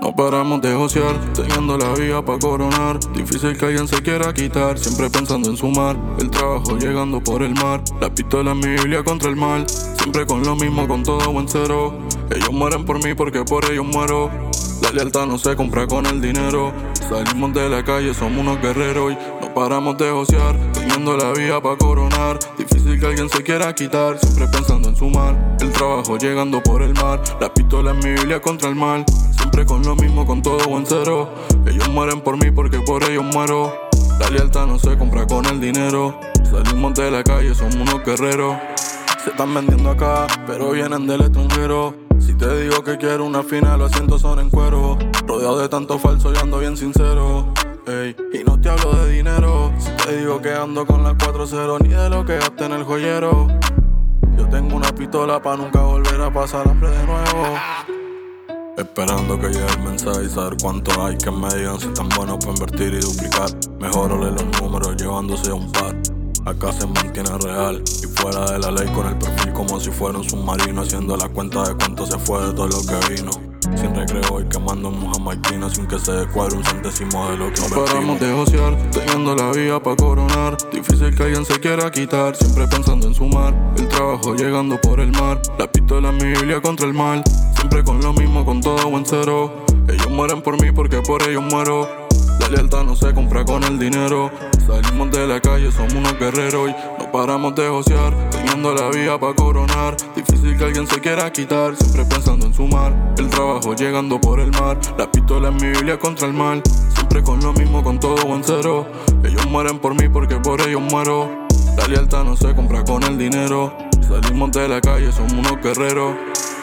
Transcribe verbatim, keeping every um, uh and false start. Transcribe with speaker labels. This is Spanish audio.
Speaker 1: No paramos de josear, teniendo la vía pa' coronar. Difícil que alguien se quiera quitar, siempre pensando en sumar. El trabajo llegando por el mar, la pistola es mi biblia contra el mal. Siempre con lo mismo, con todo buen cero. Ellos mueren por mí porque por ellos muero. La lealtad no se compra con el dinero. Salimos de la calle, somos unos guerreros y no paramos de josear, teniendo la vía pa' coronar. Difícil que alguien se quiera quitar, siempre pensando en sumar. El trabajo llegando por el mar, la pistola es mi biblia contra el mal. Siempre con lo mismo, con todo buen cero. Ellos mueren por mí porque por ellos muero. La lealtad no se compra con el dinero. Salimos de la calle, somos unos guerreros. Se están vendiendo acá, pero vienen del extranjero. Si te digo que quiero una final, los asientos son en cuero. Rodeado de tanto falso y ando bien sincero. Ey, y no te hablo de dinero. Si te digo que ando con las cuatro cero, ni de lo que gasté en el joyero. Yo tengo una pistola pa' nunca volver a pasar hambre de nuevo. Esperando que llegue el mensaje y saber cuánto hay. Que me digan si están buenos para invertir y duplicar. Mejorole los números llevándose a un par. Acá se mantiene real y fuera de la ley, con el perfil como si fuera un submarino, haciendo la cuenta de cuánto se fue de todo lo que vino. Sin recreo y quemando un jamaiquino, sin que se descuadre un centésimo de lo que
Speaker 2: no paramos de josear, teniendo la vía pa' coronar. Difícil que alguien se quiera quitar, siempre pensando en sumar. El trabajo llegando por el mar, la pistola es mi biblia contra el mal. Siempre con lo mismo, con todo buen cero. Ellos mueren por mí porque por ellos muero. La lealtad no se compra con el dinero. Salimos de la calle, somos unos guerreros y no paramos de josear, teniendo la vía pa' coronar. Difícil que alguien se quiera quitar, siempre pensando en sumar. El trabajo llegando por el mar, la pistola es mi biblia contra el mal. Siempre con lo mismo, con todo buen cero. Ellos mueren por mí porque por ellos muero. La lealtad no se compra con el dinero. Salimos de la calle, somos unos guerreros.